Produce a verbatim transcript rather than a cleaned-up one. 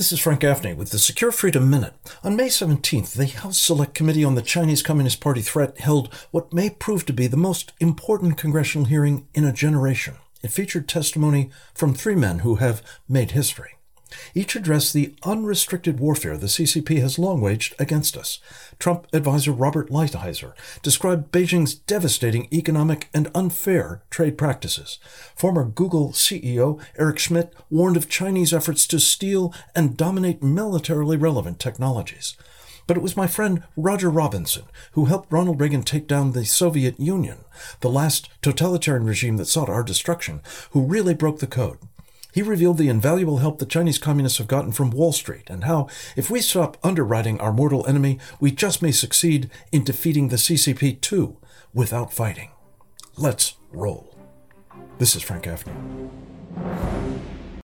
This is Frank Gaffney with the Secure Freedom Minute. On May seventeenth, the House Select Committee on the Chinese Communist Party threat held what may prove to be the most important congressional hearing in a generation. It featured testimony from three men who have made history. Each addressed the unrestricted warfare the C C P has long waged against us. Trump advisor Robert Lighthizer described Beijing's devastating economic and unfair trade practices. Former Google C E O Eric Schmidt warned of Chinese efforts to steal and dominate militarily relevant technologies. But it was my friend Roger Robinson who helped Ronald Reagan take down the Soviet Union, the last totalitarian regime that sought our destruction, who really broke the code. He revealed the invaluable help the Chinese communists have gotten from Wall Street and how, if we stop underwriting our mortal enemy, we just may succeed in defeating the C C P too, without fighting. Let's roll. This is Frank Gaffney.